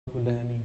كلها امين.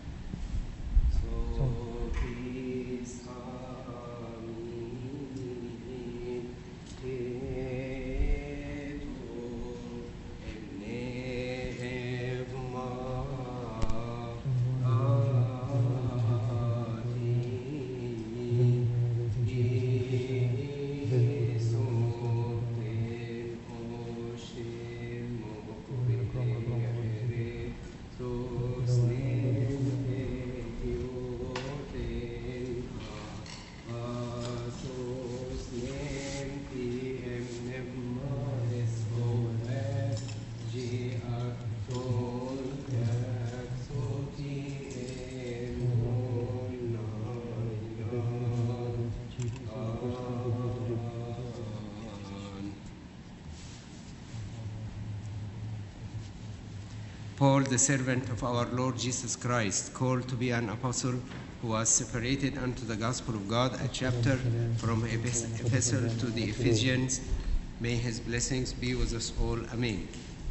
Paul, the servant of our Lord Jesus Christ, called to be an apostle, who was separated unto the gospel of God, a chapter from epistle to the Ephesians. May his blessings be with us all. Amen.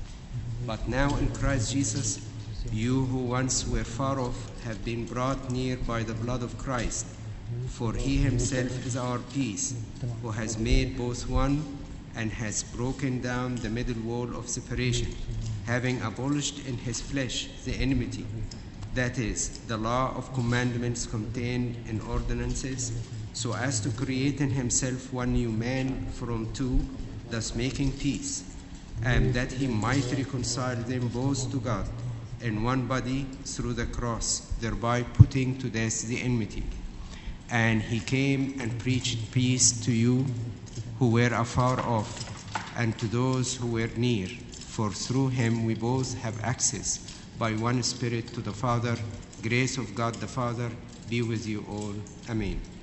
But now in Christ Jesus, you who once were far off have been brought near by the blood of Christ. For he himself is our peace, who has made both one and has broken down the middle wall of separation, having abolished in his flesh the enmity, that is, the law of commandments contained in ordinances, so as to create in himself one new man from two, thus making peace, and that he might reconcile them both to God in one body through the cross, thereby putting to death the enmity. And he came and preached peace to you who were afar off, and to those who were near. For through him we both have access by one Spirit to the Father. Grace of God the Father be with you all. Amen.